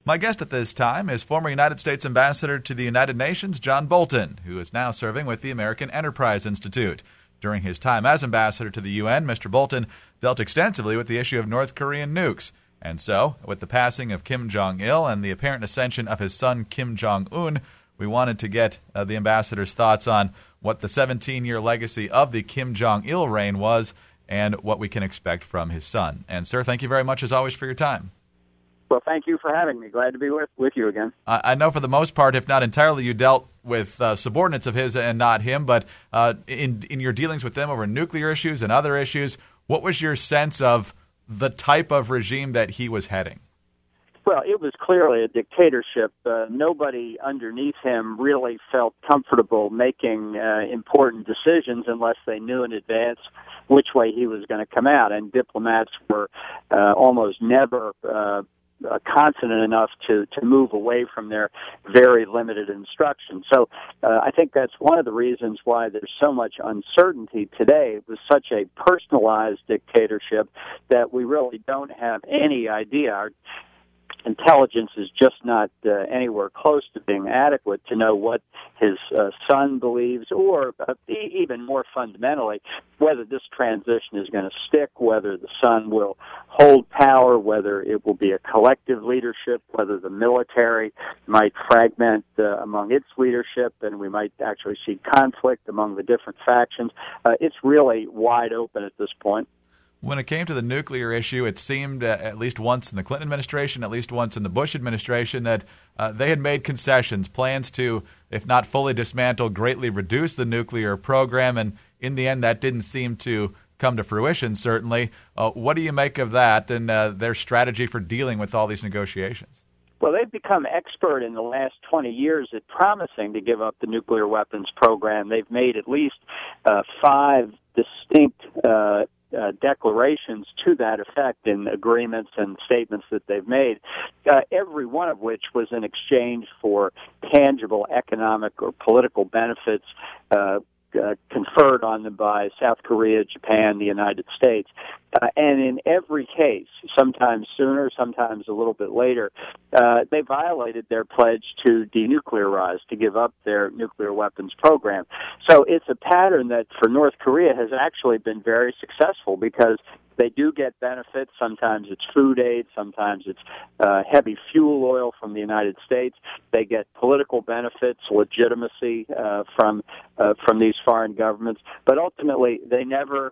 My guest at this time is former United States Ambassador to the United Nations, John Bolton, who is now serving with the American Enterprise Institute. During his time as ambassador to the UN, Mr. Bolton dealt extensively with the issue of North Korean nukes. And so, with the passing of Kim Jong-il and the apparent ascension of his son Kim Jong-un, we wanted to get the ambassador's thoughts on what the 17-year legacy of the Kim Jong-il reign was and what we can expect from his son. And, sir, thank you very much, as always, for your time. Well, thank you for having me. Glad to be with you again. I know for the most part, if not entirely, you dealt with subordinates of his and not him, but in your dealings with them over nuclear issues and other issues, what was your sense of the type of regime that he was heading? Well, it was clearly a dictatorship. Nobody underneath him really felt comfortable making important decisions unless they knew in advance which way he was going to come out. And diplomats were almost never confident enough to move away from their very limited instructions. So I think that's one of the reasons why there's so much uncertainty today. It was such a personalized dictatorship that we really don't have any idea. Our intelligence is just not anywhere close to being adequate to know what his son believes, or even more fundamentally, whether this transition is going to stick, whether the son will hold power, whether it will be a collective leadership, whether the military might fragment among its leadership, and we might actually see conflict among the different factions. It's really wide open at this point. When it came to the nuclear issue, it seemed at least once in the Clinton administration, at least once in the Bush administration, that they had made concessions, plans to, if not fully dismantle, greatly reduce the nuclear program. And in the end, that didn't seem to come to fruition, certainly. What do you make of that and their strategy for dealing with all these negotiations? Well, they've become expert in the last 20 years at promising to give up the nuclear weapons program. They've made at least 5 distinct declarations to that effect in agreements and statements that they've made, every one of which was in exchange for tangible economic or political benefits conferred on them by South Korea, Japan, the United States. And in every case, sometimes sooner, sometimes a little bit later, they violated their pledge to denuclearize, to give up their nuclear weapons program. So it's a pattern that for North Korea has actually been very successful because they do get benefits. Sometimes it's food aid. Sometimes it's heavy fuel oil from the United States. They get political benefits, legitimacy from these foreign governments. But ultimately, they never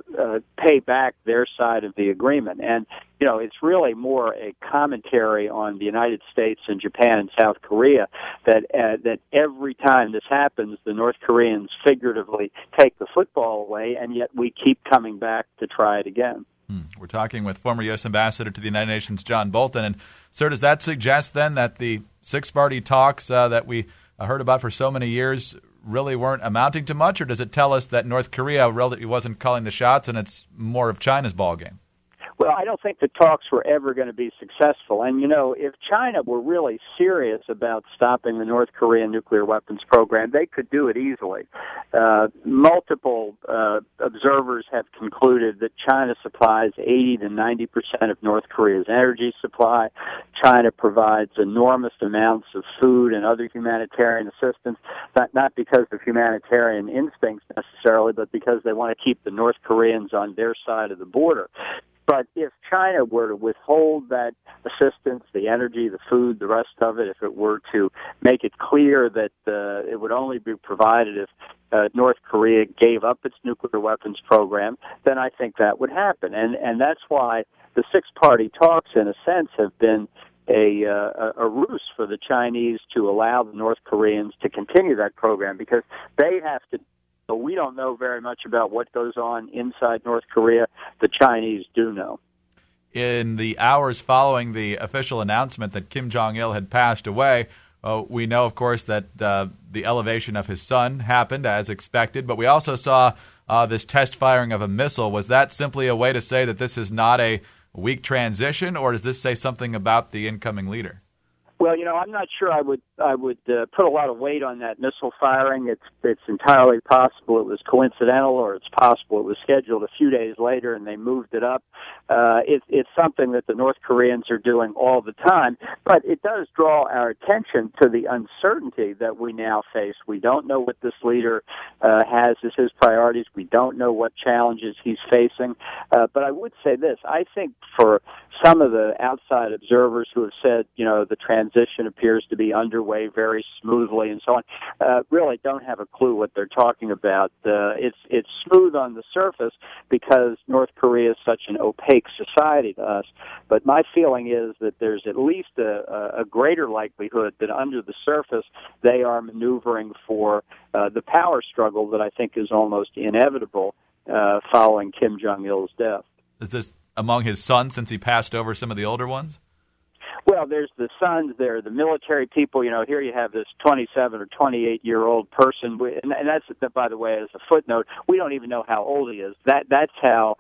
pay back their side of the agreement. And you know, it's really more a commentary on the United States and Japan and South Korea that every time this happens, the North Koreans figuratively take the football away, and yet we keep coming back to try it again. We're talking with former U.S. Ambassador to the United Nations, John Bolton. And, sir, does that suggest then that the six-party talks that we heard about for so many years really weren't amounting to much, or does it tell us that North Korea really wasn't calling the shots and it's more of China's ballgame? Well, I don't think the talks were ever going to be successful. And, you know, if China were really serious about stopping the North Korean nuclear weapons program, they could do it easily. Multiple observers have concluded that China supplies 80 to 90% of North Korea's energy supply. China provides enormous amounts of food and other humanitarian assistance, not because of humanitarian instincts necessarily, but because they want to keep the North Koreans on their side of the border. But if China were to withhold that assistance, the energy, the food, the rest of it, if it were to make it clear that it would only be provided if North Korea gave up its nuclear weapons program, then I think that would happen. And that's why the six-party talks, in a sense, have been a ruse for the Chinese to allow the North Koreans to continue that program, because they have to. So we don't know very much about what goes on inside North Korea. The Chinese do know. In the hours following the official announcement that Kim Jong-il had passed away, we know, of course, that the elevation of his son happened as expected, but we also saw this test firing of a missile. Was that simply a way to say that this is not a weak transition, or does this say something about the incoming leader? Well, I'm not sure I would put a lot of weight on that missile firing. It's entirely possible it was coincidental, or it's possible it was scheduled a few days later and they moved it up. It's something that the North Koreans are doing all the time, but it does draw our attention to the uncertainty that we now face. We don't know what this leader has as his priorities. We don't know what challenges he's facing. But I would say this: I think for some of the outside observers who have said, the transition appears to be underway very smoothly and so on, really don't have a clue what they're talking about. It's smooth on the surface because North Korea is such an opaque society to us. But my feeling is that there's at least a greater likelihood that under the surface they are maneuvering for the power struggle that I think is almost inevitable following Kim Jong-il's death. Is this among his sons, since he passed over some of the older ones? Well, there's the sons, there are the military people. Here you have this 27 or 28-year-old person, and that's, by the way, as a footnote, we don't even know how old he is. That's how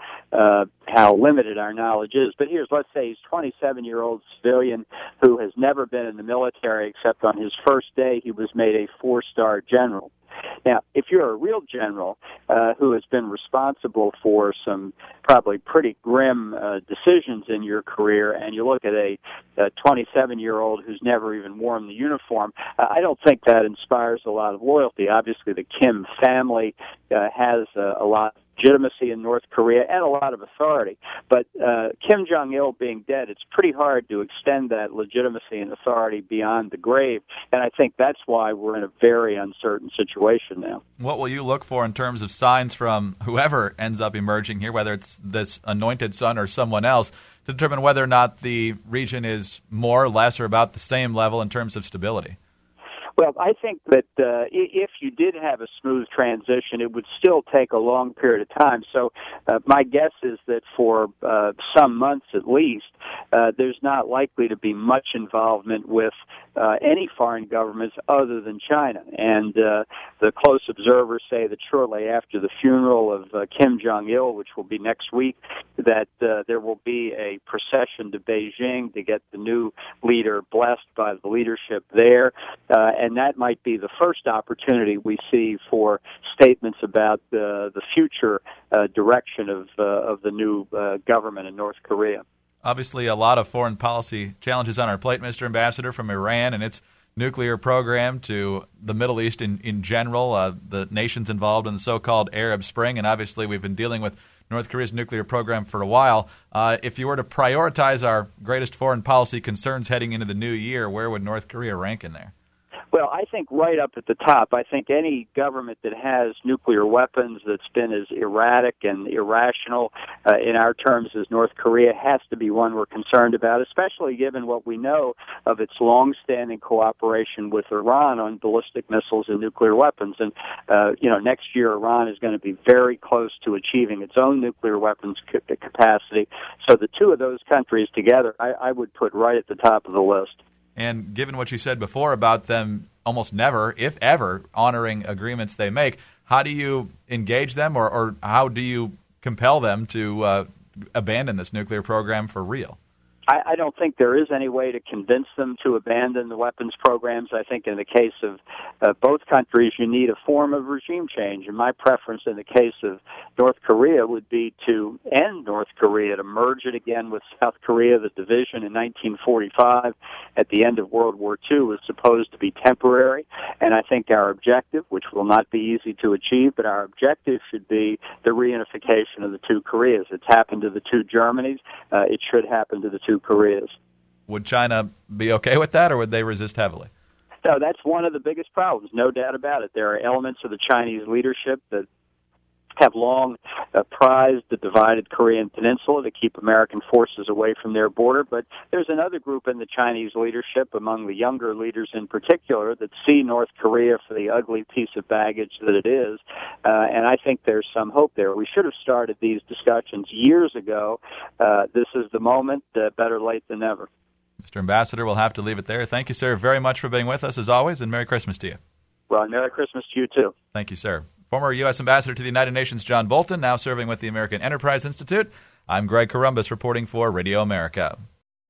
limited our knowledge is. But let's say he's a 27-year-old civilian who has never been in the military, except on his first day he was made a 4-star general. Now, if you're a real general who has been responsible for some probably pretty grim decisions in your career, and you look at a 27-year-old who's never even worn the uniform, I don't think that inspires a lot of loyalty. Obviously, the Kim family has a lot of legitimacy in North Korea and a lot of authority. But Kim Jong-il being dead, it's pretty hard to extend that legitimacy and authority beyond the grave, and I think that's why we're in a very uncertain situation now. What will you look for in terms of signs from whoever ends up emerging here, whether it's this anointed son or someone else, to determine whether or not the region is more or less or about the same level in terms of stability? Well, I think that if you did have a smooth transition, it would still take a long period of time. So my guess is that for some months at least, there's not likely to be much involvement with any foreign governments other than China. And the close observers say that shortly after the funeral of Kim Jong-il, which will be next week, that there will be a procession to Beijing to get the new leader blessed by the leadership there. And that might be the first opportunity we see for statements about the future direction of the new government in North Korea. Obviously, a lot of foreign policy challenges on our plate, Mr. Ambassador, from Iran and its nuclear program to the Middle East in general, the nations involved in the so-called Arab Spring, and obviously we've been dealing with North Korea's nuclear program for a while. If you were to prioritize our greatest foreign policy concerns heading into the new year, where would North Korea rank in there? Well, I think right up at the top. I think any government that has nuclear weapons that's been as erratic and irrational in our terms as North Korea has to be one we're concerned about, especially given what we know of its long-standing cooperation with Iran on ballistic missiles and nuclear weapons. And, next year Iran is going to be very close to achieving its own nuclear weapons capacity. So the two of those countries together, I would put right at the top of the list. And given what you said before about them almost never, if ever, honoring agreements they make, how do you engage them or how do you compel them to abandon this nuclear program for real? I don't think there is any way to convince them to abandon the weapons programs. I think in the case of both countries, you need a form of regime change. And my preference in the case of North Korea would be to end North Korea, to merge it again with South Korea. The division in 1945 at the end of World War II was supposed to be temporary. And I think our objective, which will not be easy to achieve, but our objective should be the reunification of the two Koreas. It's happened to the two Germanys. It should happen to the two Koreas. Would China be okay with that, or would they resist heavily? No, that's one of the biggest problems, no doubt about it. There are elements of the Chinese leadership that have long prized the divided Korean peninsula to keep American forces away from their border, but there's another group in the Chinese leadership, among the younger leaders in particular, that see North Korea for the ugly piece of baggage that it is, and I think there's some hope there. We should have started these discussions years ago. This is the moment, better late than never. Mr. Ambassador, we'll have to leave it there. Thank you, sir, very much for being with us, as always, and Merry Christmas to you. Well, Merry Christmas to you, too. Thank you, sir. Former U.S. Ambassador to the United Nations, John Bolton, now serving with the American Enterprise Institute. I'm Greg Corombos reporting for Radio America.